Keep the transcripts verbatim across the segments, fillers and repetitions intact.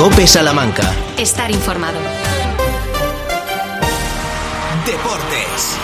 COPE Salamanca. Estar informado. Deportes.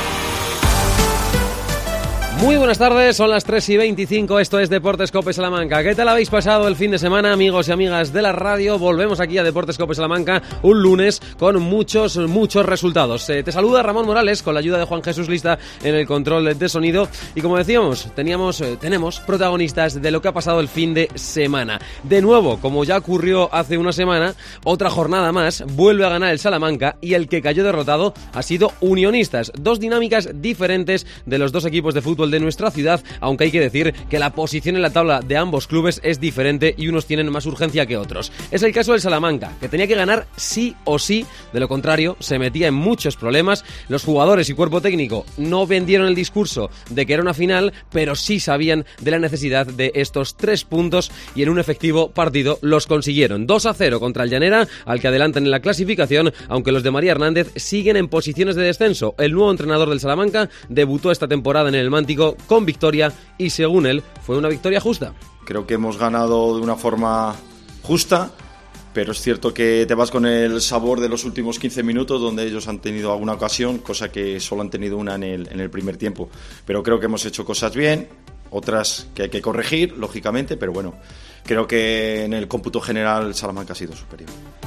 Muy buenas tardes, son las tres y veinticinco, esto es Deportes COPE Salamanca. ¿Qué tal habéis pasado el fin de semana, amigos y amigas de la radio? Volvemos aquí a Deportes COPE Salamanca un lunes con muchos, muchos resultados. Eh, te saluda Ramón Morales con la ayuda de Juan Jesús Lista en el control de sonido. Y como decíamos, teníamos, eh, tenemos protagonistas de lo que ha pasado el fin de semana. De nuevo, como ya ocurrió hace una semana, otra jornada más, vuelve a ganar el Salamanca y el que cayó derrotado ha sido Unionistas. Dos dinámicas diferentes de los dos equipos de fútbol de nuestra ciudad, aunque hay que decir que la posición en la tabla de ambos clubes es diferente y unos tienen más urgencia que otros. Es el caso del Salamanca, que tenía que ganar sí o sí, de lo contrario se metía en muchos problemas. Los jugadores y cuerpo técnico no vendieron el discurso de que era una final, pero sí sabían de la necesidad de estos tres puntos y en un efectivo partido los consiguieron. dos a cero contra el Llanera, al que adelantan en la clasificación, aunque los de María Hernández siguen en posiciones de descenso. El nuevo entrenador del Salamanca debutó esta temporada en el Mántico con victoria y según él fue una victoria justa. Creo que hemos ganado de una forma justa, pero es cierto que te vas con el sabor de los últimos quince minutos donde ellos han tenido alguna ocasión, cosa que solo han tenido una en el, en el primer tiempo. Pero creo que hemos hecho cosas bien, otras que hay que corregir, lógicamente, pero bueno, creo que en el cómputo general Salamanca ha sido superior.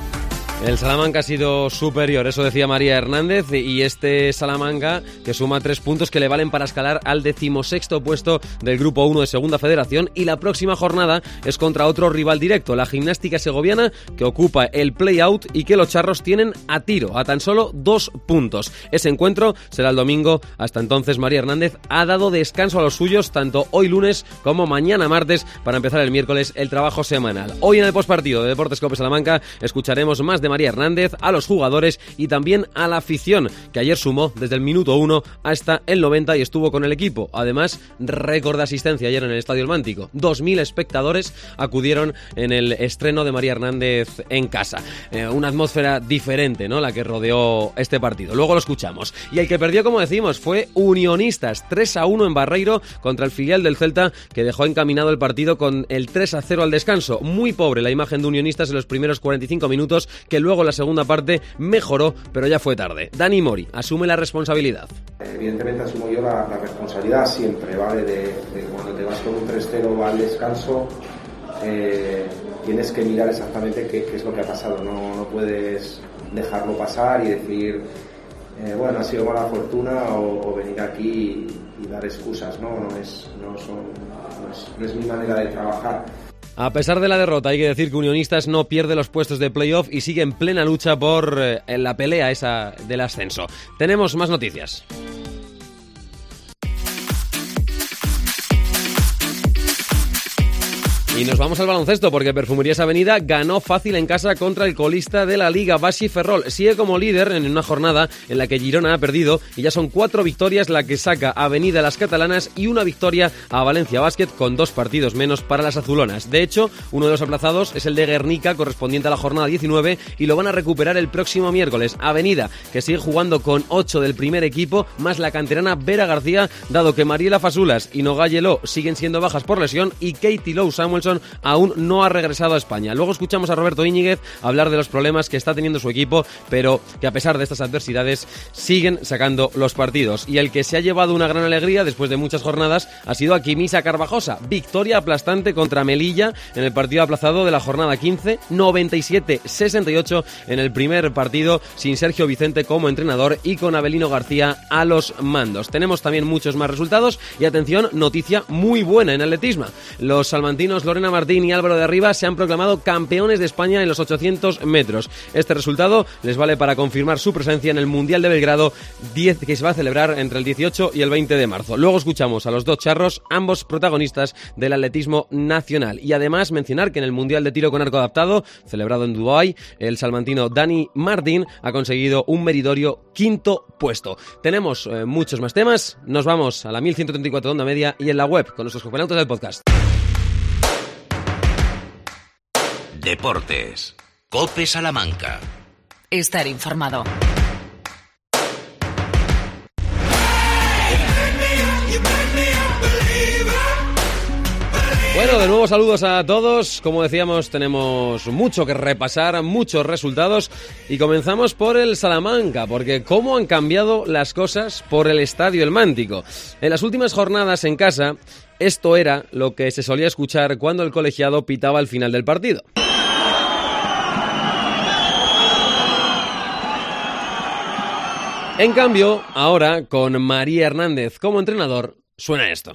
El Salamanca ha sido superior, eso decía María Hernández, y este Salamanca que suma tres puntos que le valen para escalar al decimosexto puesto del Grupo uno de Segunda Federación, y la próxima jornada es contra otro rival directo, la Gimnástica Segoviana, que ocupa el play-out y que los charros tienen a tiro, a tan solo dos puntos. Ese encuentro será el domingo. Hasta entonces María Hernández ha dado descanso a los suyos, tanto hoy lunes como mañana martes, para empezar el miércoles el trabajo semanal. Hoy en el postpartido de Deportes COPE Salamanca escucharemos más de María Hernández, a los jugadores y también a la afición, que ayer sumó desde el minuto uno hasta el noventa y estuvo con el equipo. Además, récord de asistencia ayer en el Estadio El Mántico. dos mil espectadores acudieron en el estreno de María Hernández en casa. Eh, una atmósfera diferente, ¿no?, la que rodeó este partido. Luego lo escuchamos. Y el que perdió, como decimos, fue Unionistas. tres a uno en Barreiro contra el filial del Celta, que dejó encaminado el partido con el tres a cero al descanso. Muy pobre la imagen de Unionistas en los primeros cuarenta y cinco minutos, que luego la segunda parte mejoró, pero ya fue tarde. Dani Mori asume la responsabilidad. Evidentemente asumo yo la, la responsabilidad siempre, ¿vale? De, de cuando te vas con un tres cero al descanso, eh, tienes que mirar exactamente qué, qué es lo que ha pasado. No, no puedes dejarlo pasar y decir, eh, bueno, ha sido mala fortuna, o, o venir aquí y, y dar excusas, ¿no? No es, no son, no es, no es mi manera de trabajar. A pesar de la derrota, hay que decir que Unionistas no pierde los puestos de playoff y sigue en plena lucha por eh, la pelea esa del ascenso. Tenemos más noticias. Y nos vamos al baloncesto, porque Perfumerías Avenida ganó fácil en casa contra el colista de la Liga, Baxi Ferrol. Sigue como líder en una jornada en la que Girona ha perdido y ya son cuatro victorias la que saca Avenida a las catalanas y una victoria a Valencia Basket, con dos partidos menos para las azulonas. De hecho, uno de los aplazados es el de Guernica, correspondiente a la jornada diecinueve, y lo van a recuperar el próximo miércoles. Avenida, que sigue jugando con ocho del primer equipo, más la canterana Vera García, dado que Mariela Fasulas y Nogalle Ló siguen siendo bajas por lesión y Katie Lowe Samuelson aún no ha regresado a España. Luego escuchamos a Roberto Íñiguez hablar de los problemas que está teniendo su equipo, pero que a pesar de estas adversidades siguen sacando los partidos. Y el que se ha llevado una gran alegría después de muchas jornadas ha sido Aquimisa Carvajosa. Victoria aplastante contra Melilla en el partido aplazado de la jornada quince, noventa y siete sesenta y ocho en el primer partido, sin Sergio Vicente como entrenador y con Abelino García a los mandos. Tenemos también muchos más resultados y atención, noticia muy buena en atletismo. Los salmantinos Lorena Martín y Álvaro de Arriba se han proclamado campeones de España en los ochocientos metros. Este resultado les vale para confirmar su presencia en el Mundial de Belgrado diez, que se va a celebrar entre el dieciocho y el veinte de marzo. Luego escuchamos a los dos charros, ambos protagonistas del atletismo nacional. Y además mencionar que en el Mundial de Tiro con Arco Adaptado, celebrado en Dubái, el salmantino Dani Martín ha conseguido un meritorio quinto puesto. Tenemos eh, muchos más temas. Nos vamos a la mil ciento treinta y cuatro de onda media y en la web con nuestros copenautas del podcast. Deportes. COPE Salamanca. Estar informado. Bueno, de nuevo saludos a todos. Como decíamos, tenemos mucho que repasar, muchos resultados y comenzamos por el Salamanca, porque cómo han cambiado las cosas por el Estadio El Mántico. En las últimas jornadas en casa, esto era lo que se solía escuchar cuando el colegiado pitaba al final del partido. En cambio, ahora, con María Hernández como entrenador, suena esto.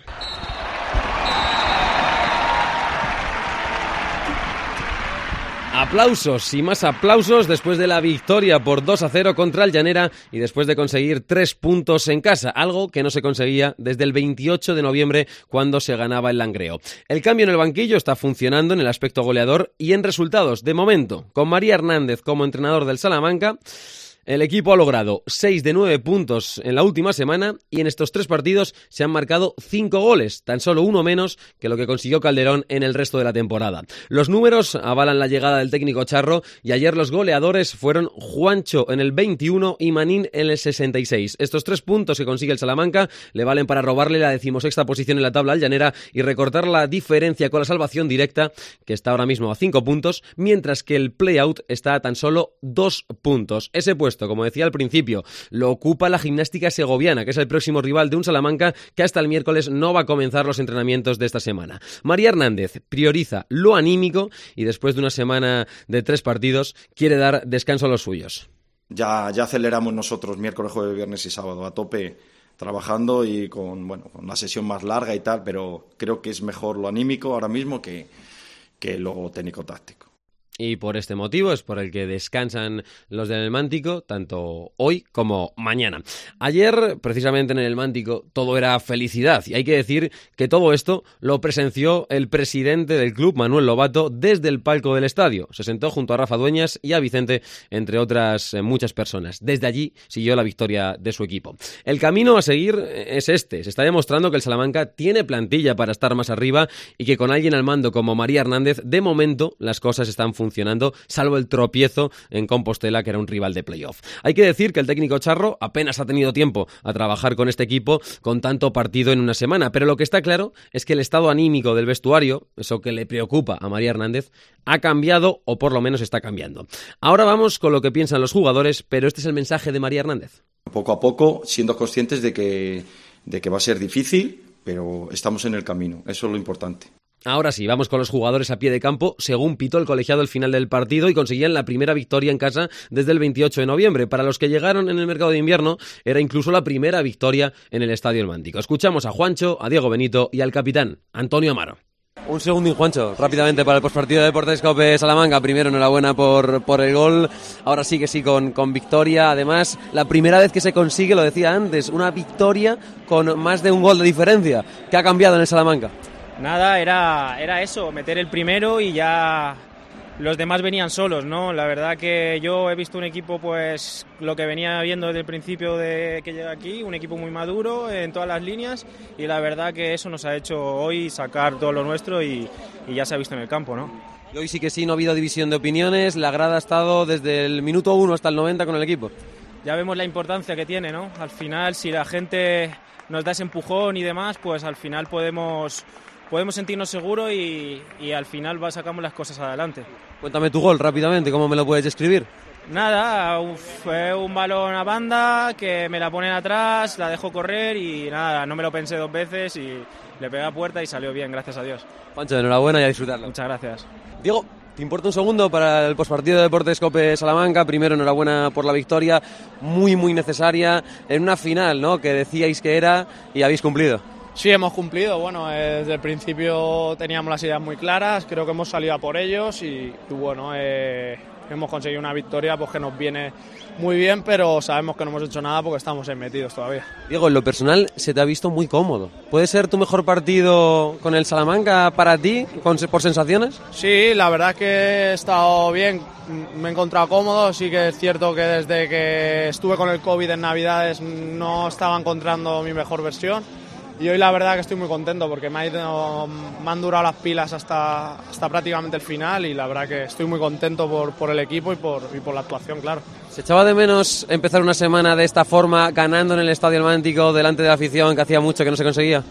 Aplausos y más aplausos después de la victoria por dos a cero contra el Llanera y después de conseguir tres puntos en casa, algo que no se conseguía desde el veintiocho de noviembre cuando se ganaba el Langreo. El cambio en el banquillo está funcionando en el aspecto goleador y en resultados. De momento, con María Hernández como entrenador del Salamanca, el equipo ha logrado seis de nueve puntos en la última semana y en estos tres partidos se han marcado cinco goles, tan solo uno menos que lo que consiguió Calderón en el resto de la temporada. Los números avalan la llegada del técnico charro y ayer los goleadores fueron Juancho en el veintiuno y Manín en el sesenta y seis. Estos tres puntos que consigue el Salamanca le valen para robarle la decimosexta posición en la tabla al Llanera y recortar la diferencia con la salvación directa, que está ahora mismo a cinco puntos, mientras que el play-out está a tan solo dos puntos. Ese puesto, como decía al principio, lo ocupa la Gimnástica Segoviana, que es el próximo rival de un Salamanca que hasta el miércoles no va a comenzar los entrenamientos de esta semana. María Hernández prioriza lo anímico y después de una semana de tres partidos quiere dar descanso a los suyos. Ya, ya aceleramos nosotros miércoles, jueves, viernes y sábado a tope trabajando y con, bueno, con una sesión más larga y tal, pero creo que es mejor lo anímico ahora mismo que, que lo técnico-táctico. Y por este motivo es por el que descansan los del El Mántico, tanto hoy como mañana. Ayer, precisamente en el El Mántico, todo era felicidad. Y hay que decir que todo esto lo presenció el presidente del club, Manuel Lobato, desde el palco del estadio. Se sentó junto a Rafa Dueñas y a Vicente, entre otras eh, muchas personas. Desde allí siguió la victoria de su equipo. El camino a seguir es este. Se está demostrando que el Salamanca tiene plantilla para estar más arriba y que con alguien al mando como María Hernández, de momento las cosas están funcionando. funcionando, salvo el tropiezo en Compostela, que era un rival de playoff. Hay que decir que el técnico charro apenas ha tenido tiempo a trabajar con este equipo con tanto partido en una semana, pero lo que está claro es que el estado anímico del vestuario, eso que le preocupa a María Hernández, ha cambiado o por lo menos está cambiando. Ahora vamos con lo que piensan los jugadores, pero este es el mensaje de María Hernández. Poco a poco, siendo conscientes de que, de que va a ser difícil, pero estamos en el camino, eso es lo importante. Ahora sí, vamos con los jugadores a pie de campo, según pitó el colegiado al final del partido y conseguían la primera victoria en casa desde el veintiocho de noviembre. Para los que llegaron en el mercado de invierno, era incluso la primera victoria en el Estadio El Mántico. Escuchamos a Juancho, a Diego Benito y al capitán, Antonio Amaro. Un segundín, Juancho, rápidamente para el postpartido de Deportes Cope Salamanca. Primero, enhorabuena por, por el gol. Ahora sí que sí, con, con victoria. Además, la primera vez que se consigue, lo decía antes, una victoria con más de un gol de diferencia. ¿Qué ha cambiado en el Salamanca? Nada, era, era eso, meter el primero y ya los demás venían solos, ¿no? La verdad que yo he visto un equipo, pues lo que venía viendo desde el principio de que llega aquí, un equipo muy maduro en todas las líneas y la verdad que eso nos ha hecho hoy sacar todo lo nuestro y, y ya se ha visto en el campo, ¿no? Y hoy sí que sí, no ha habido división de opiniones, la grada ha estado desde el minuto uno hasta el noventa con el equipo. Ya vemos la importancia que tiene, ¿no? Al final, si la gente nos da ese empujón y demás, pues al final podemos... podemos sentirnos seguros y, y al final va, sacamos las cosas adelante. Cuéntame tu gol rápidamente, ¿cómo me lo puedes describir? Nada, fue un balón a banda que me la ponen atrás, la dejo correr y nada, no me lo pensé dos veces y le pegué a puerta y salió bien, gracias a Dios. Pancho, enhorabuena y a disfrutarlo. Muchas gracias. Diego, ¿te importa un segundo para el postpartido de Deportes Cope Salamanca? Primero, enhorabuena por la victoria, muy muy necesaria, en una final, ¿no?, que decíais que era y habéis cumplido. Sí, hemos cumplido. Bueno, desde el principio teníamos las ideas muy claras, creo que hemos salido a por ellos y, y bueno, eh, hemos conseguido una victoria pues que nos viene muy bien, pero sabemos que no hemos hecho nada porque estamos ahí metidos todavía. Diego, en lo personal se te ha visto muy cómodo. ¿Puede ser tu mejor partido con el Salamanca para ti, con, por sensaciones? Sí, la verdad es que he estado bien, me he encontrado cómodo. Sí que es cierto que desde que estuve con el COVID en Navidades no estaba encontrando mi mejor versión. Y hoy la verdad que estoy muy contento porque me, ha ido, me han durado las pilas hasta, hasta prácticamente el final y la verdad que estoy muy contento por, por el equipo y por, y por la actuación, claro. ¿Se echaba de menos empezar una semana de esta forma, ganando en el Estadio El Mántico delante de la afición, que hacía mucho que no se conseguía?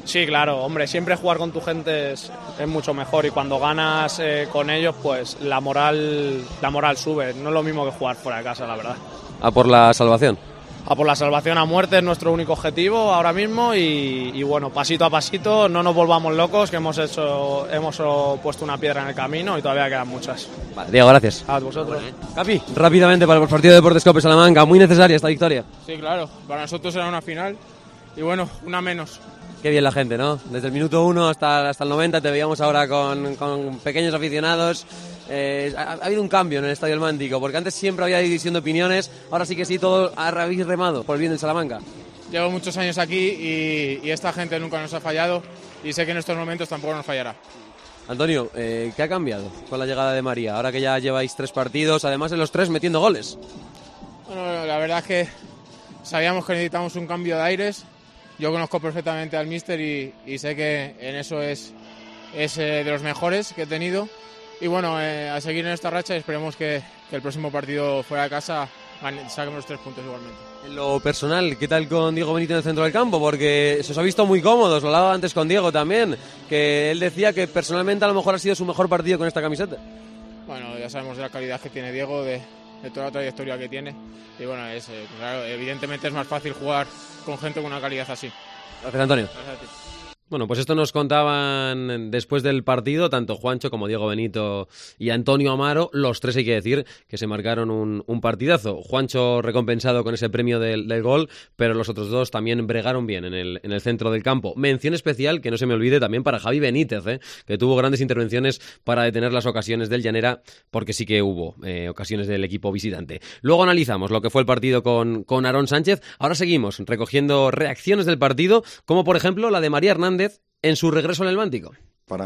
Sí, claro, hombre, siempre jugar con tu gente es, es mucho mejor y cuando ganas eh, con ellos, pues la moral, la moral sube. No es lo mismo que jugar fuera de casa, la verdad. A por la salvación. A por la salvación a muerte es nuestro único objetivo ahora mismo y, y bueno, pasito a pasito, no nos volvamos locos, que hemos hecho, hemos oh, puesto una piedra en el camino y todavía quedan muchas. Vale, Diego, gracias. A vosotros. Capi, rápidamente para el partido de Deportes Cope Salamanca, muy necesaria esta victoria. Sí, claro, para nosotros era una final y bueno, una menos. Qué bien la gente, ¿no? Desde el minuto uno hasta, hasta el noventa te veíamos ahora con, con pequeños aficionados. Eh, ha, ha habido un cambio en el Estadio El Mántico, porque antes siempre había división de opiniones, ahora sí que sí, todo habéis remado por el bien del Salamanca. Llevo muchos años aquí y, y esta gente nunca nos ha fallado y sé que en estos momentos tampoco nos fallará. Antonio, eh, ¿qué ha cambiado con la llegada de María? Ahora que ya lleváis tres partidos, además en los tres metiendo goles. Bueno, la verdad es que sabíamos que necesitamos un cambio de aires. Yo conozco perfectamente al míster y, y sé que en eso es, es eh, de los mejores que he tenido. Y bueno, eh, a seguir en esta racha y esperemos que, que el próximo partido fuera de casa saquemos los tres puntos igualmente. En lo personal, ¿qué tal con Diego Benito en el centro del campo? Porque se os ha visto muy cómodos, lo hablaba antes con Diego también, que él decía que personalmente a lo mejor ha sido su mejor partido con esta camiseta. Bueno, ya sabemos de la calidad que tiene Diego, de, de toda la trayectoria que tiene. Y bueno, es, eh, claro, evidentemente es más fácil jugar con gente con una calidad así. Gracias, Antonio. Gracias a ti. Bueno, pues esto nos contaban después del partido, tanto Juancho como Diego Benito y Antonio Amaro, los tres hay que decir que se marcaron un, un partidazo. Juancho recompensado con ese premio del, del gol, pero los otros dos también bregaron bien en el, en el centro del campo. Mención especial, que no se me olvide, también para Javi Benítez, ¿eh? que tuvo grandes intervenciones para detener las ocasiones del Llanera, porque sí que hubo eh, ocasiones del equipo visitante. Luego analizamos lo que fue el partido con, con Aarón Sánchez. Ahora seguimos recogiendo reacciones del partido, como por ejemplo la de María Hernández en su regreso en el Mántico. Para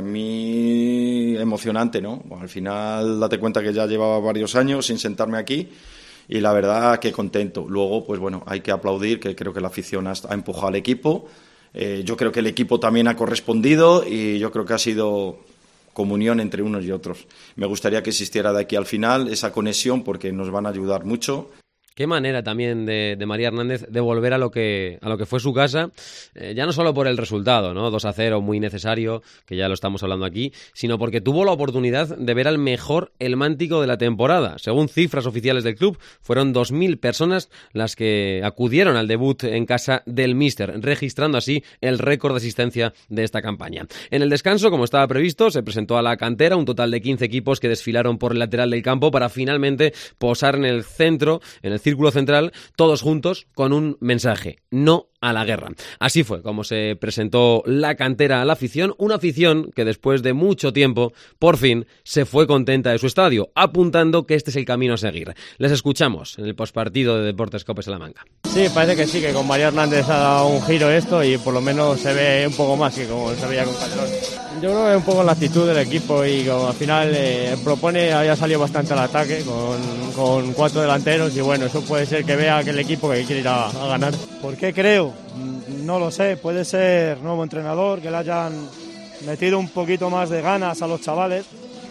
mí emocionante, ¿no? Bueno, al final date cuenta que ya llevaba varios años sin sentarme aquí y la verdad que contento. Luego, pues bueno, hay que aplaudir que creo que la afición ha, ha empujado al equipo. Eh, yo creo que el equipo también ha correspondido y yo creo que ha sido comunión entre unos y otros. Me gustaría que existiera de aquí al final esa conexión porque nos van a ayudar mucho. Qué manera también de, de María Hernández de volver a lo que a lo que fue su casa, eh, ya no solo por el resultado, ¿no? dos a cero, muy necesario, que ya lo estamos hablando aquí, sino porque tuvo la oportunidad de ver al mejor El Mántico de la temporada. Según cifras oficiales del club, fueron dos mil personas las que acudieron al debut en casa del míster, registrando así el récord de asistencia de esta campaña. En el descanso, como estaba previsto, se presentó a la cantera un total de quince equipos que desfilaron por el lateral del campo para finalmente posar en el centro, en el círculo central, todos juntos con un mensaje: no a la guerra. Así fue como se presentó la cantera a la afición, una afición que después de mucho tiempo, por fin, se fue contenta de su estadio, apuntando que este es el camino a seguir. Les escuchamos en el postpartido de Deportes Cope Salamanca. Sí, parece que sí, que con María Hernández ha dado un giro esto y por lo menos se ve un poco más que como se veía con Calderón. Yo creo que es un poco la actitud del equipo y como al final eh, propone, había salido bastante al ataque con, con cuatro delanteros y bueno, eso puede ser que vea que el equipo que quiere ir a, a ganar. ¿Por qué creo? No lo sé, puede ser nuevo entrenador, que le hayan metido un poquito más de ganas a los chavales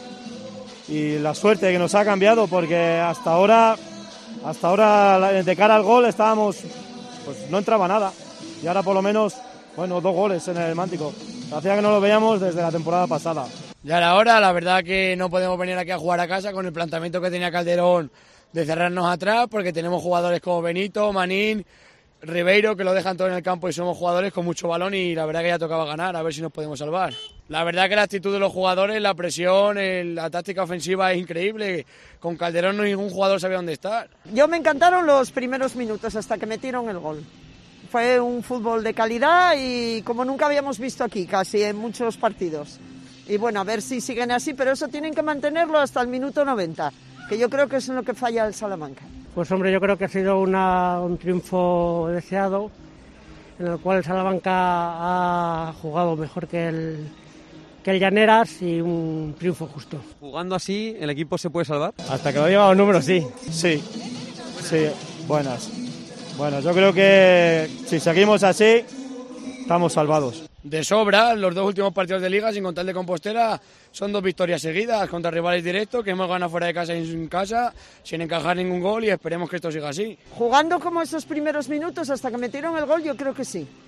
y la suerte que nos ha cambiado porque hasta ahora, hasta ahora de cara al gol estábamos, pues no entraba nada y ahora por lo menos, bueno, dos goles en el Mántico. Hacía que no lo veíamos desde la temporada pasada. Ya era hora, la verdad que no podemos venir aquí a jugar a casa con el planteamiento que tenía Calderón de cerrarnos atrás porque tenemos jugadores como Benito, Manín, Ribeiro, que lo dejan todo en el campo y somos jugadores con mucho balón y la verdad que ya tocaba ganar, a ver si nos podemos salvar. La verdad que la actitud de los jugadores, la presión, el, la táctica ofensiva es increíble. Con Calderón no ningún jugador sabía dónde estar. Yo me encantaron los primeros minutos hasta que metieron el gol. Fue un fútbol de calidad y como nunca habíamos visto aquí casi en muchos partidos. Y bueno, a ver si siguen así, pero eso tienen que mantenerlo hasta el minuto noventa, que yo creo que es en lo que falla el Salamanca. Pues hombre, yo creo que ha sido una, un triunfo deseado, en el cual el Salamanca ha jugado mejor que el, que el Llaneras y un triunfo justo. ¿Jugando así el equipo se puede salvar? Hasta que lo lleva los números, sí. Sí, sí, buenas. Bueno, yo creo que si seguimos así, estamos salvados. De sobra, los dos últimos partidos de Liga, sin contar de Compostela, son dos victorias seguidas contra rivales directos que hemos ganado fuera de casa y en casa, sin encajar ningún gol y esperemos que esto siga así. Jugando como esos primeros minutos hasta que metieron el gol, yo creo que sí.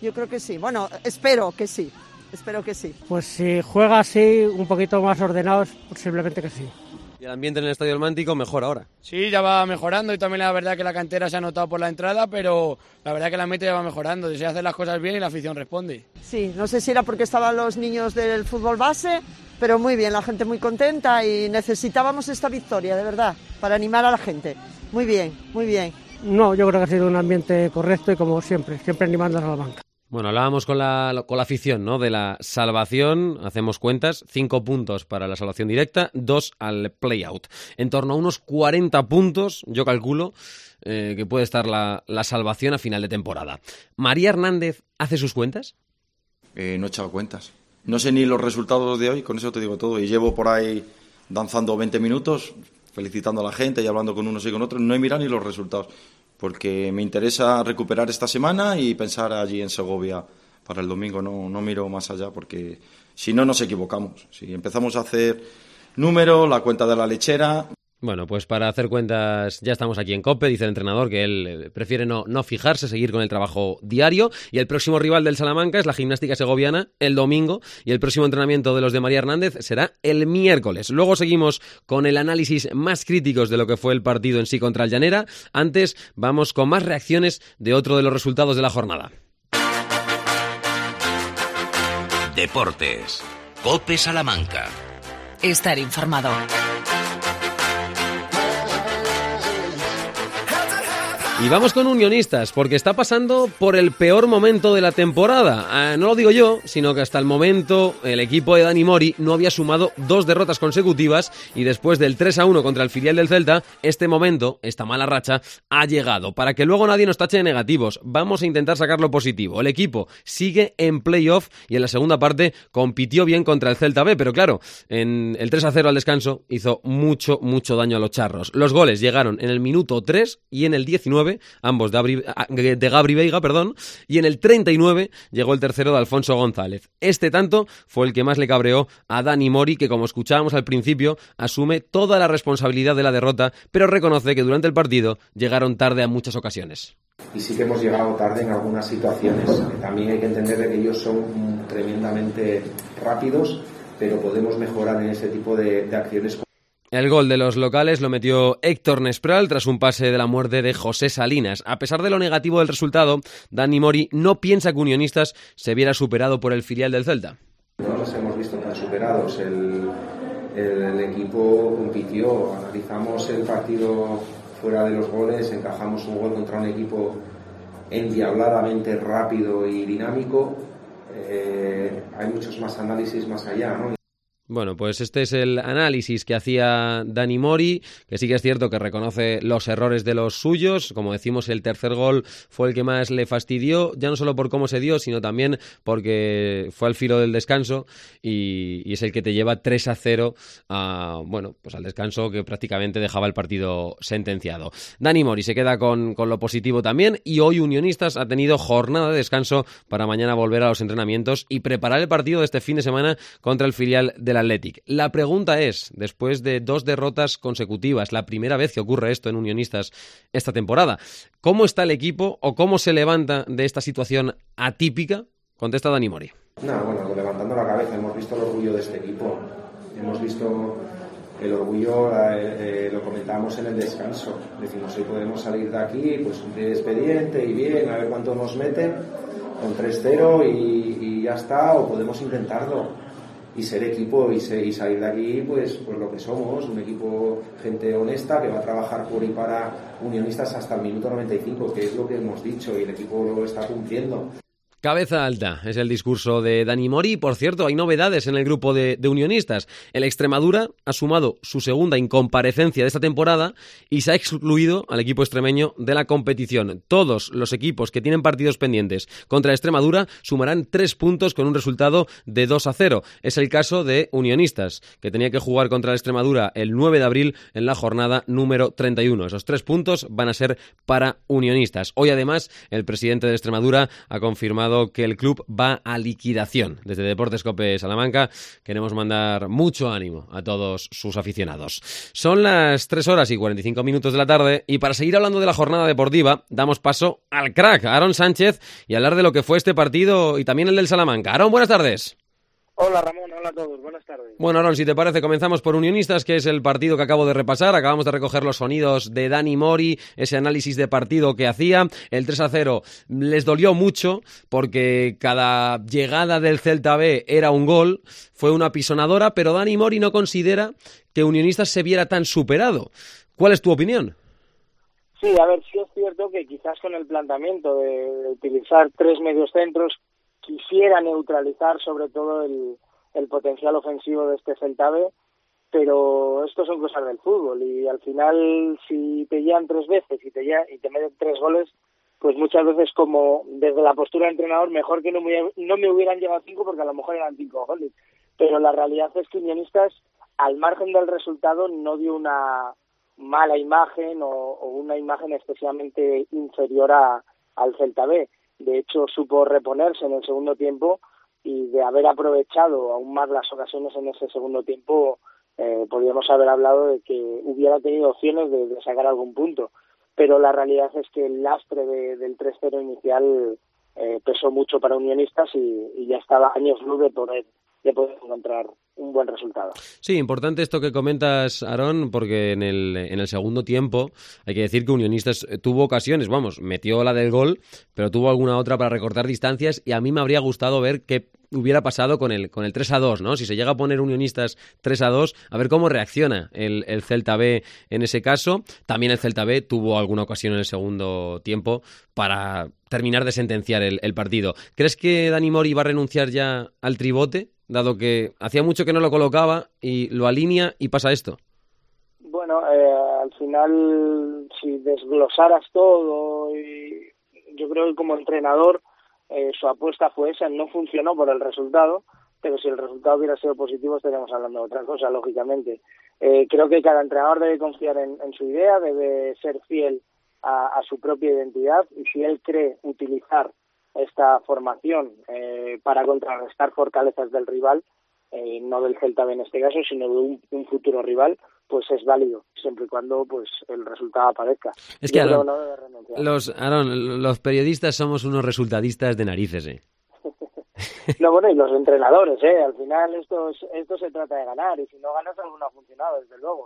Yo creo que sí. Bueno, espero que sí. Espero que sí. Pues si juega así, un poquito más ordenados, posiblemente que sí. Y el ambiente en el Estadio del Mántico mejor ahora. Sí, ya va mejorando y también la verdad que la cantera se ha notado por la entrada, pero la verdad que el ambiente ya va mejorando. Se hacen las cosas bien y la afición responde. Sí, no sé si era porque estaban los niños del fútbol base, pero muy bien, la gente muy contenta y necesitábamos esta victoria, de verdad, para animar a la gente. Muy bien, muy bien. No, yo creo que ha sido un ambiente correcto y como siempre, siempre animando a la banca. Bueno, hablábamos con la, con la afición, ¿no?, de la salvación, hacemos cuentas, cinco puntos para la salvación directa, dos al play-out. En torno a unos cuarenta puntos, yo calculo, eh, que puede estar la, la salvación a final de temporada. ¿María Hernández hace sus cuentas? Eh, no he echado cuentas. No sé ni los resultados de hoy, con eso te digo todo. Y llevo por ahí danzando veinte minutos, felicitando a la gente y hablando con unos y con otros. No he mirado ni los resultados, porque me interesa recuperar esta semana y pensar allí en Segovia para el domingo. No, no miro más allá, porque si no nos equivocamos. Si empezamos a hacer número, la cuenta de la lechera... Bueno, pues para hacer cuentas ya estamos aquí en COPE, dice el entrenador que él prefiere no, no fijarse, seguir con el trabajo diario, y el próximo rival del Salamanca es la Gimnástica Segoviana el domingo, y el próximo entrenamiento de los de María Hernández será el miércoles. Luego seguimos con el análisis más críticos de lo que fue el partido en sí contra el Llanera. Antes vamos con más reacciones de otro de los resultados de la jornada. Deportes. COPE Salamanca. Estar informado. Y vamos con Unionistas, porque está pasando por el peor momento de la temporada. Eh, no lo digo yo, sino que hasta el momento el equipo de Dani Mori no había sumado dos derrotas consecutivas, y después del tres a uno contra el filial del Celta, este momento, esta mala racha, ha llegado. Para que luego nadie nos tache de negativos, vamos a intentar sacar lo positivo. El equipo sigue en playoff y en la segunda parte compitió bien contra el Celta B, pero claro, en el tres a cero al descanso hizo mucho, mucho daño a los charros. Los goles llegaron en el minuto tres y en el diecinueve, ambos de, Abri, de Gabri Veiga, perdón, y en el treinta y nueve llegó el tercero de Alfonso González. Este tanto fue el que más le cabreó a Dani Mori, que, como escuchábamos al principio, asume toda la responsabilidad de la derrota, pero reconoce que durante el partido llegaron tarde a muchas ocasiones. Y sí que hemos llegado tarde en algunas situaciones. También hay que entender que ellos son tremendamente rápidos, pero podemos mejorar en ese tipo de, de acciones. El gol de los locales lo metió Héctor Nespral tras un pase de la muerte de José Salinas. A pesar de lo negativo del resultado, Dani Mori no piensa que Unionistas se viera superado por el filial del Celta. No nos hemos visto tan superados. El, el, el equipo compitió. Analizamos el partido fuera de los goles, encajamos un gol contra un equipo endiabladamente rápido y dinámico. Eh, hay muchos más análisis más allá, ¿no? Bueno, pues este es el análisis que hacía Dani Mori, que sí que es cierto que reconoce los errores de los suyos. Como decimos, el tercer gol fue el que más le fastidió, ya no solo por cómo se dio, sino también porque fue al filo del descanso y, y es el que te lleva tres a cero a, bueno, pues al descanso, que prácticamente dejaba el partido sentenciado. Dani Mori se queda con, con lo positivo también, y hoy Unionistas ha tenido jornada de descanso para mañana volver a los entrenamientos y preparar el partido de este fin de semana contra el filial de la Athletic. La pregunta es, después de dos derrotas consecutivas, la primera vez que ocurre esto en Unionistas esta temporada, ¿cómo está el equipo o cómo se levanta de esta situación atípica? Contesta Dani Mori. No, bueno, levantando la cabeza, hemos visto el orgullo de este equipo, hemos visto el orgullo, eh, eh, lo comentábamos en el descanso, decimos, hoy podemos salir de aquí, pues cumplir expediente y bien, a ver cuánto nos meten, con tres cero y, y ya está, o podemos intentarlo y ser equipo y, ser, y salir de aquí pues, pues lo que somos, un equipo, gente honesta que va a trabajar por y para Unionistas hasta el minuto noventa y cinco, que es lo que hemos dicho, y el equipo lo está cumpliendo. Cabeza alta es el discurso de Dani Mori. Por cierto, hay novedades en el grupo de, de Unionistas. El Extremadura ha sumado su segunda incomparecencia de esta temporada y se ha excluido al equipo extremeño de la competición. Todos los equipos que tienen partidos pendientes contra Extremadura sumarán tres puntos con un resultado de dos a cero. Es el caso de Unionistas, que tenía que jugar contra la Extremadura el nueve de abril en la jornada número treinta y uno. Esos tres puntos van a ser para Unionistas. Hoy, además, el presidente de Extremadura ha confirmado confirmado que el club va a liquidación. Desde Deportes Cope Salamanca queremos mandar mucho ánimo a todos sus aficionados. Son las tres horas y cuarenta y cinco minutos de la tarde y para seguir hablando de la jornada deportiva damos paso al crack, Aarón Sánchez, y hablar de lo que fue este partido y también el del Salamanca. Aarón, buenas tardes. Hola Ramón, hola a todos, buenas tardes. Bueno, Aarón, si te parece, comenzamos por Unionistas, que es el partido que acabo de repasar. Acabamos de recoger los sonidos de Dani Mori, ese análisis de partido que hacía. El tres a cero les dolió mucho porque cada llegada del Celta B era un gol, fue una pisonadora, pero Dani Mori no considera que Unionistas se viera tan superado. ¿Cuál es tu opinión? Sí, a ver, sí es cierto que quizás con el planteamiento de, de utilizar tres mediocentros quisiera neutralizar sobre todo el, el potencial ofensivo de este Celta B, pero esto son cosas del fútbol y al final si te llegan tres veces y te, llegan, y te meten tres goles, pues muchas veces como desde la postura del entrenador mejor que no me, no me hubieran llegado cinco porque a lo mejor eran cinco goles, pero la realidad es que Unionistas al margen del resultado no dio una mala imagen o, o una imagen excesivamente inferior a, al Celta B. De hecho, supo reponerse en el segundo tiempo y de haber aprovechado aún más las ocasiones en ese segundo tiempo, eh, podríamos haber hablado de que hubiera tenido opciones de, de sacar algún punto. Pero la realidad es que el lastre de, del tres cero inicial eh, pesó mucho para Unionistas y, y ya estaba años luz de poder, de poder encontrar un buen resultado. Sí, importante esto que comentas, Aarón, porque en el, en el segundo tiempo hay que decir que Unionistas tuvo ocasiones, vamos, metió la del gol, pero tuvo alguna otra para recortar distancias y a mí me habría gustado ver qué hubiera pasado con el, con el tres a dos, ¿no? Si se llega a poner Unionistas tres a dos, a ver cómo reacciona el, el Celta B en ese caso. También el Celta B tuvo alguna ocasión en el segundo tiempo para terminar de sentenciar el, el partido. ¿Crees que Dani Mori va a renunciar ya al tribote, dado que hacía mucho que no lo colocaba y lo alinea y pasa esto? Bueno, eh, al final, si desglosaras todo, y yo creo que como entrenador eh, su apuesta fue esa, no funcionó por el resultado, pero si el resultado hubiera sido positivo estaríamos hablando de otra cosa, lógicamente. Eh, creo que cada entrenador debe confiar en, en su idea, debe ser fiel a, a su propia identidad y si él cree utilizar esta formación eh, para contrarrestar fortalezas del rival, eh, no del Celta B en este caso, sino de un, un futuro rival, pues es válido, siempre y cuando pues el resultado aparezca. Es que, Yo Aarón, creo que no debe renunciar. los, Aarón, los periodistas somos unos resultadistas de narices, ¿eh? No, bueno, y los entrenadores, ¿eh? Al final esto, es, esto se trata de ganar, y si no ganas algo no ha funcionado, desde luego.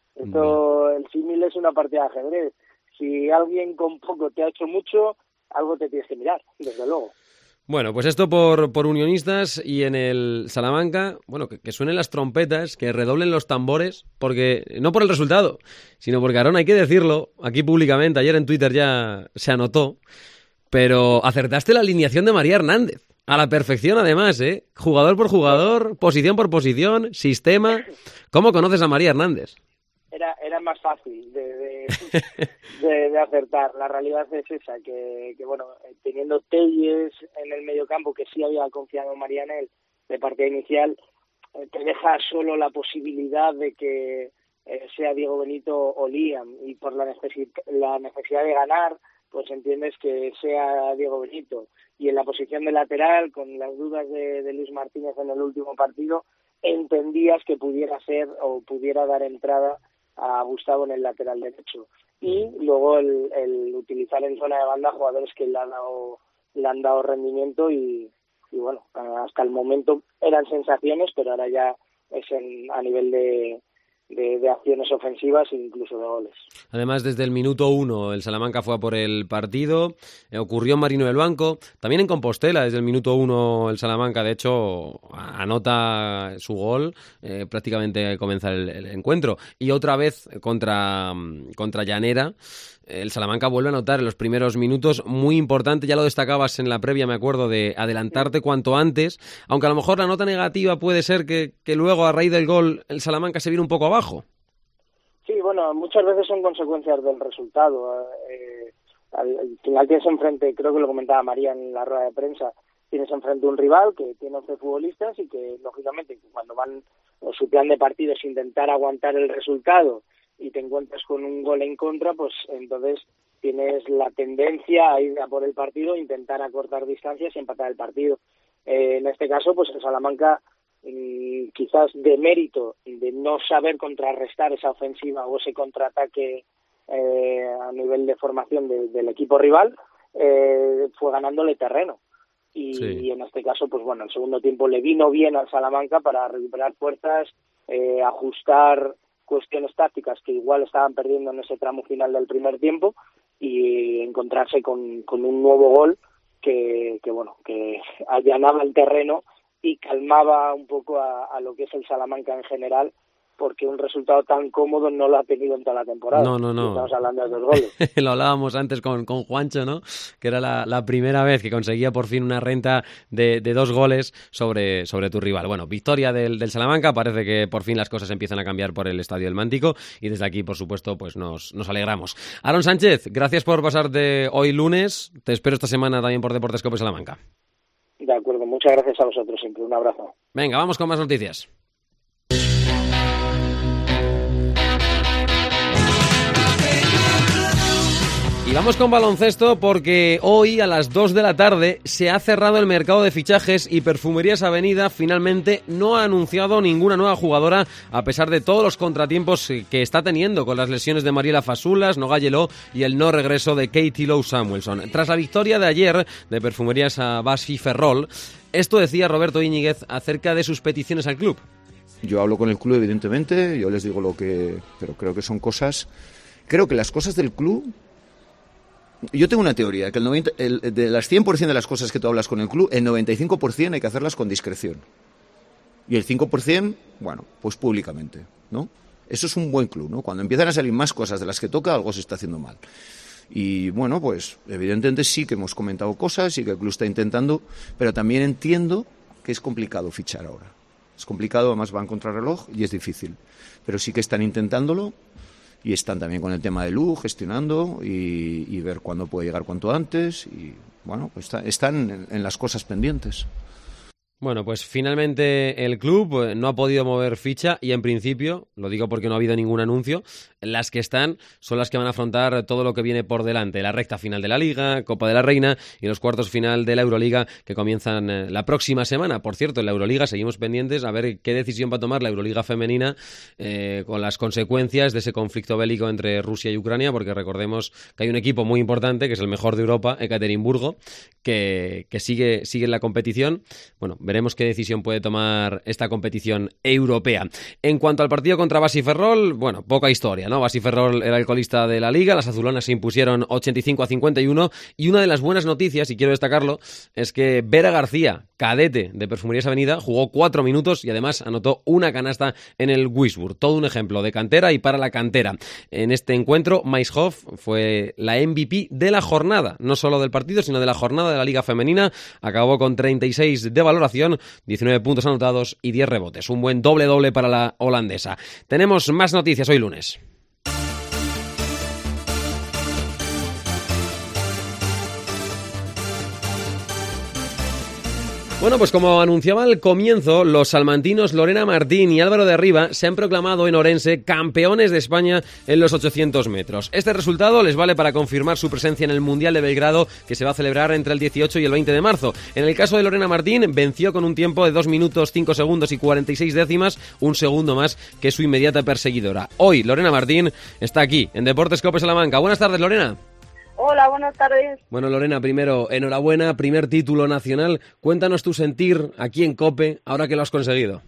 Esto, el símil es una partida de ajedrez. Si alguien con poco te ha hecho mucho, algo te tienes que mirar, desde luego. Bueno, pues esto por, por Unionistas y en el Salamanca, bueno, que, que suenen las trompetas, que redoblen los tambores, porque no por el resultado, sino porque, Aarón, hay que decirlo, aquí públicamente, ayer en Twitter ya se anotó, pero acertaste la alineación de María Hernández, a la perfección además, ¿eh? Jugador por jugador, posición por posición, sistema. ¿Cómo conoces a María Hernández? Era, era más fácil de, de, de, de acertar. La realidad es esa, que, que bueno, teniendo Telles en el mediocampo, que sí había confiado en María en él de partida inicial, eh, te deja solo la posibilidad de que eh, sea Diego Benito o Liam, y por la, necesi- la necesidad de ganar, pues entiendes que sea Diego Benito. Y en la posición de lateral, con las dudas de, de Luis Martínez en el último partido, entendías que pudiera ser o pudiera dar entrada a Gustavo en el lateral derecho. Y luego el, el utilizar en zona de banda jugadores que le han dado, le han dado rendimiento y, y bueno, hasta el momento eran sensaciones, pero ahora ya es en, a nivel de, de, de acciones ofensivas e incluso de goles. Además, desde el minuto uno el Salamanca fue a por el partido, eh, ocurrió en Marino del Banco, también en Compostela desde el minuto uno el Salamanca, de hecho, anota su gol, eh, prácticamente comienza el, el encuentro, y otra vez contra, contra Llanera, el Salamanca vuelve a anotar en los primeros minutos, muy importante, ya lo destacabas en la previa, me acuerdo, de adelantarte cuanto antes, aunque a lo mejor la nota negativa puede ser que, que luego a raíz del gol el Salamanca se viene un poco abajo. Sí, bueno, muchas veces son consecuencias del resultado. Eh, al, al final tienes enfrente, creo que lo comentaba María en la rueda de prensa, tienes enfrente un rival que tiene once futbolistas y que, lógicamente, cuando van, o su plan de partido es intentar aguantar el resultado y te encuentras con un gol en contra, pues entonces tienes la tendencia a ir a por el partido, intentar acortar distancias y empatar el partido. Eh, en este caso, pues el Salamanca, eh, quizás de mérito de no saber contrarrestar esa ofensiva o ese contraataque eh, a nivel de formación de, del equipo rival, eh, fue ganándole terreno. Y, sí. y en este caso, pues bueno, el segundo tiempo le vino bien al Salamanca para recuperar fuerzas, eh, ajustar cuestiones tácticas que igual estaban perdiendo en ese tramo final del primer tiempo y encontrarse con, con un nuevo gol que, que bueno, que allanaba el terreno y calmaba un poco a, a lo que es el Salamanca en general, porque un resultado tan cómodo no lo ha tenido en toda la temporada. No, no, no. Estamos hablando de dos goles. Lo hablábamos antes con, con Juancho, ¿no? Que era la, la primera vez que conseguía por fin una renta de, de dos goles sobre, sobre tu rival. Bueno, victoria del, del Salamanca. Parece que por fin las cosas empiezan a cambiar por el Estadio del Mántico y desde aquí, por supuesto, pues nos, nos alegramos. Aaron Sánchez, gracias por pasarte hoy lunes. Te espero esta semana también por Deportes Cope Salamanca. De acuerdo, muchas gracias a vosotros siempre. Un abrazo. Venga, vamos con más noticias. Y vamos con baloncesto porque hoy a las dos de la tarde se ha cerrado el mercado de fichajes y Perfumerías Avenida finalmente no ha anunciado ninguna nueva jugadora a pesar de todos los contratiempos que está teniendo con las lesiones de Mariela Fasulas, Nogalle Ló y el no regreso de Katie Lowe Samuelson. Tras la victoria de ayer de Perfumerías a Basi Ferrol, esto decía Roberto Íñiguez acerca de sus peticiones al club. Yo hablo con el club, evidentemente, yo les digo lo que... pero creo que son cosas... Creo que las cosas del club... Yo tengo una teoría, que el noventa, el, de las cien por ciento de las cosas que tú hablas con el club, el noventa y cinco por ciento hay que hacerlas con discreción. Y el cinco por ciento, bueno, pues públicamente, ¿no? Eso es un buen club, ¿no? Cuando empiezan a salir más cosas de las que toca, algo se está haciendo mal. Y bueno, pues evidentemente sí que hemos comentado cosas y que el club está intentando, pero también entiendo que es complicado fichar ahora. Es complicado, además va en contrarreloj y es difícil. Pero sí que están intentándolo. Y están también con el tema de luz, gestionando y, y ver cuándo puede llegar cuanto antes. Y bueno, pues está, están en, en las cosas pendientes. Bueno, pues finalmente el club no ha podido mover ficha y en principio, lo digo porque no ha habido ningún anuncio, las que están son las que van a afrontar todo lo que viene por delante, la recta final de la Liga, Copa de la Reina y los cuartos final de la Euroliga que comienzan la próxima semana. Por cierto, en la Euroliga seguimos pendientes a ver qué decisión va a tomar la Euroliga femenina eh, con las consecuencias de ese conflicto bélico entre Rusia y Ucrania, porque recordemos que hay un equipo muy importante, que es el mejor de Europa, Ekaterimburgo, que, que sigue, sigue en la competición. Bueno, veremos qué decisión puede tomar esta competición europea. En cuanto al partido contra Basi Ferrol, bueno, poca historia, ¿no? Basi Ferrol era el colista de la Liga, las azulonas se impusieron ochenta y cinco a cincuenta y uno y una de las buenas noticias, y quiero destacarlo, es que Vera García, cadete de Perfumerías Avenida, jugó cuatro minutos y además anotó una canasta en el Wisburg. Todo un ejemplo de cantera y para la cantera. En este encuentro, Maishoff fue la M V P de la jornada, no solo del partido, sino de la jornada de la Liga Femenina. Acabó con treinta y seis de valoración, diecinueve puntos anotados y diez rebotes. Un buen doble-doble para la holandesa. Tenemos más noticias hoy lunes. Bueno, pues como anunciaba al comienzo, los salmantinos Lorena Martín y Álvaro de Arriba se han proclamado en Orense campeones de España en los ochocientos metros. Este resultado les vale para confirmar su presencia en el Mundial de Belgrado, que se va a celebrar entre el dieciocho y el veinte de marzo. En el caso de Lorena Martín, venció con un tiempo de dos minutos cinco segundos y cuarenta y seis décimas, un segundo más que su inmediata perseguidora. Hoy, Lorena Martín está aquí, en Deportes Cope Salamanca. Buenas tardes, Lorena. Hola, buenas tardes. Bueno, Lorena, primero, enhorabuena, primer título nacional. Cuéntanos tu sentir aquí en COPE, ahora que lo has conseguido.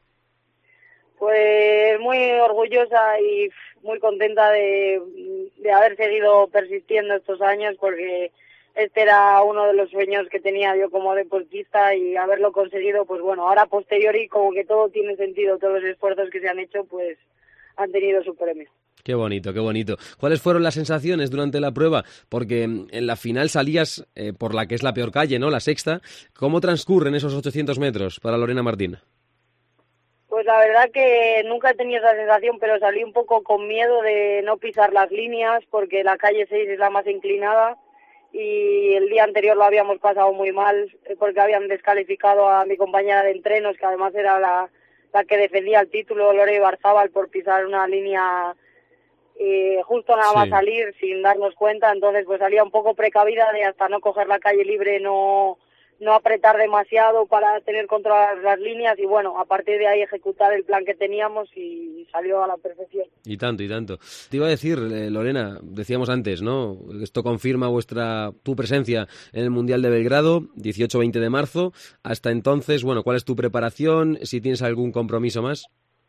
Pues muy orgullosa y muy contenta de, de haber seguido persistiendo estos años, porque este era uno de los sueños que tenía yo como deportista y haberlo conseguido, pues bueno, ahora posteriori como que todo tiene sentido, todos los esfuerzos que se han hecho, pues han tenido su premio. Qué bonito, qué bonito. ¿Cuáles fueron las sensaciones durante la prueba? Porque en la final salías eh, por la que es la peor calle, ¿no? La sexta. ¿Cómo transcurren esos ochocientos metros para Lorena Martín? Pues la verdad que nunca he tenido esa sensación, pero salí un poco con miedo de no pisar las líneas, porque la calle seis es la más inclinada y el día anterior lo habíamos pasado muy mal porque habían descalificado a mi compañera de entrenos, que además era la, la que defendía el título, Lore Barzábal, por pisar una línea eh, justo nada más Sí. salir sin darnos cuenta, entonces pues salía un poco precavida de hasta no coger la calle libre, no no apretar demasiado para tener controladas las líneas y bueno, a partir de ahí ejecutar el plan que teníamos y salió a la perfección. Y tanto, y tanto. Te iba a decir, eh, Lorena, decíamos antes, ¿no? Esto confirma vuestra tu presencia en el Mundial de Belgrado, dieciocho veinte de marzo. Hasta entonces, bueno, ¿cuál es tu preparación? Si tienes algún compromiso más.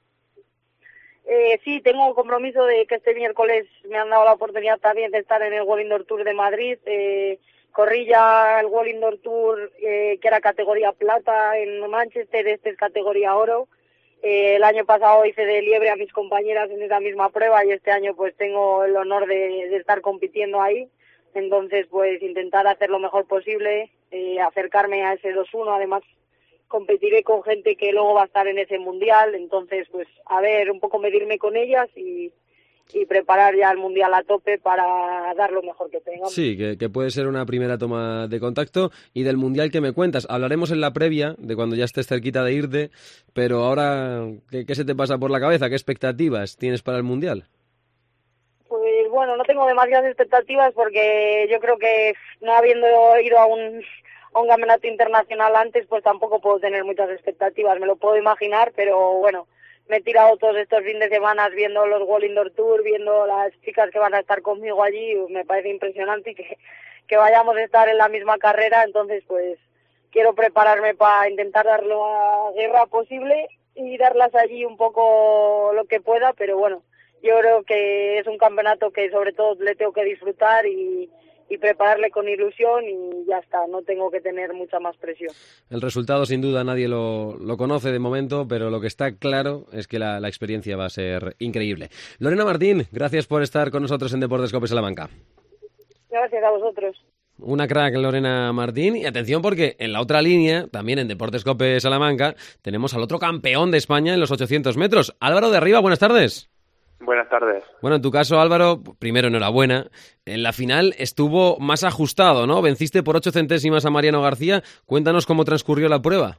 Eh, sí, tengo un compromiso de que este miércoles me han dado la oportunidad también de estar en el World Indoor Tour de Madrid. Eh, corrí ya el World Indoor Tour, eh, que era categoría plata en Manchester, este es categoría oro. Eh, el año pasado hice de liebre a mis compañeras en esa misma prueba y este año pues tengo el honor de, de estar compitiendo ahí. Entonces pues intentar hacer lo mejor posible, eh, acercarme a ese dos uno, además competiré con gente que luego va a estar en ese mundial, entonces pues a ver, un poco medirme con ellas y, y preparar ya el mundial a tope para dar lo mejor que tengamos. Sí, que, que puede ser una primera toma de contacto. Y del Mundial que me cuentas, hablaremos en la previa, de cuando ya estés cerquita de irte, pero ahora, ¿qué, qué se te pasa por la cabeza? ¿Qué expectativas tienes para el Mundial? Pues bueno, no tengo demasiadas expectativas porque yo creo que no habiendo ido a un, a un campeonato internacional antes, pues tampoco puedo tener muchas expectativas. Me lo puedo imaginar, pero bueno, me he tirado todos estos fines de semana viendo los World Indoor Tour, viendo las chicas que van a estar conmigo allí. Me parece impresionante y que, que vayamos a estar en la misma carrera. Entonces, pues quiero prepararme para intentar dar la guerra posible y darlas allí un poco lo que pueda, pero bueno, yo creo que es un campeonato que sobre todo le tengo que disfrutar y, y prepararle con ilusión y ya está, no tengo que tener mucha más presión. El resultado sin duda nadie lo, lo conoce de momento, pero lo que está claro es que la, la experiencia va a ser increíble. Lorena Martín, gracias por estar con nosotros en Deportes Cope Salamanca. Gracias a vosotros. Una crack, Lorena Martín. Y atención porque en la otra línea, también en Deportes Cope Salamanca, tenemos al otro campeón de España en los ochocientos metros. Álvaro de Arriba, buenas tardes. Buenas tardes. Bueno, en tu caso, Álvaro, primero enhorabuena. En la final estuvo más ajustado, ¿no? Venciste por ocho centésimas a Mariano García. Cuéntanos cómo transcurrió la prueba.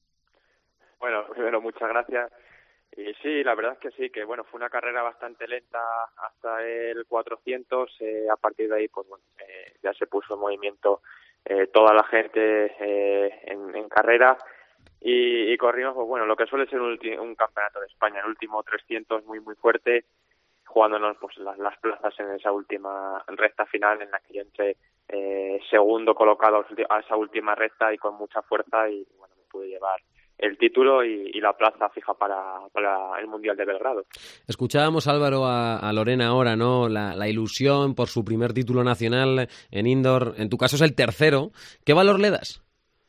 Bueno, primero muchas gracias. Y sí, la verdad es que sí, que bueno, fue una carrera bastante lenta hasta el cuatrocientos. Eh, a partir de ahí, pues bueno, eh, ya se puso en movimiento eh, toda la gente eh, en, en carrera. Y, y corrimos, pues bueno, lo que suele ser un, ulti- un campeonato de España, el último trescientos muy muy fuerte, jugándonos pues las, las plazas en esa última recta final en la que yo entré eh, segundo colocado a esa última recta y con mucha fuerza y bueno, me pude llevar el título y, y la plaza fija para, para el Mundial de Belgrado. Escuchábamos, Álvaro, a, a Lorena ahora, ¿no? La, la ilusión por su primer título nacional en indoor. En tu caso es el tercero. ¿Qué valor le das?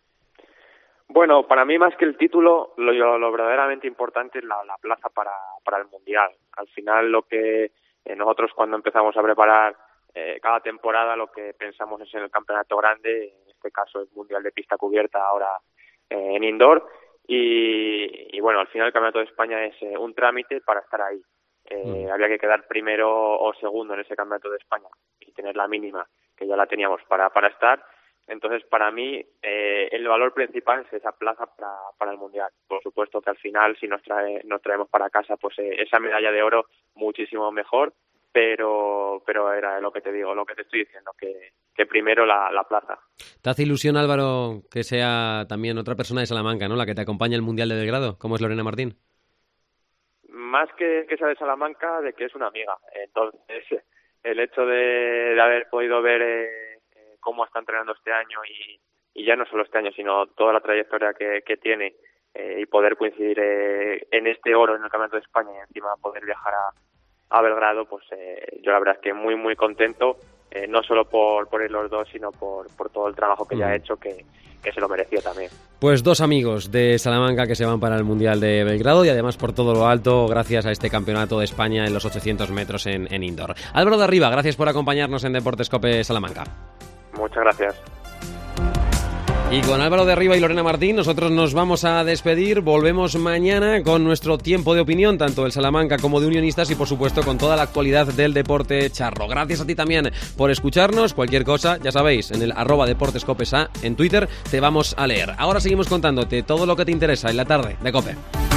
Bueno, para mí más que el título, lo, lo verdaderamente importante es la, la plaza para, para el Mundial. Al final lo que eh, nosotros cuando empezamos a preparar eh, cada temporada lo que pensamos es en el campeonato grande, en este caso el Mundial de pista cubierta ahora eh, en indoor y, y bueno, al final el Campeonato de España es eh, un trámite para estar ahí. Eh, mm. Había que quedar primero o segundo en ese Campeonato de España y tener la mínima, que ya la teníamos para, para estar. Entonces, para mí, eh, el valor principal es esa plaza para, para el Mundial. Por supuesto que al final, si nos, trae, nos traemos para casa pues eh, esa medalla de oro, muchísimo mejor, pero pero era lo que te digo, lo que te estoy diciendo, que, que primero la, la plaza. ¿Te hace ilusión, Álvaro, que sea también otra persona de Salamanca, ¿no? La que te acompaña al Mundial de Belgrado, como es Lorena Martín? Más que que sea de Salamanca, de que es una amiga. Entonces, el hecho de, de haber podido ver eh, cómo está entrenando este año y, y ya no solo este año, sino toda la trayectoria que, que tiene eh, y poder coincidir eh, en este oro en el Campeonato de España y encima poder viajar a, a Belgrado, pues eh, yo la verdad es que muy muy contento, eh, no solo por, por ir los dos, sino por, por todo el trabajo que mm. ya ha hecho, que, que se lo merecía también. Pues dos amigos de Salamanca que se van para el Mundial de Belgrado y además por todo lo alto gracias a este Campeonato de España en los ochocientos metros en, en indoor. Álvaro de Arriba, gracias por acompañarnos en Deportes Cope Salamanca. Muchas gracias. Y con Álvaro de Arriba y Lorena Martín nosotros nos vamos a despedir. Volvemos mañana con nuestro tiempo de opinión, tanto del Salamanca como de Unionistas y por supuesto con toda la actualidad del deporte charro. Gracias a ti también por escucharnos. Cualquier cosa, ya sabéis, en el arroba deportescopesa en Twitter te vamos a leer. Ahora seguimos contándote todo lo que te interesa en la tarde de COPE.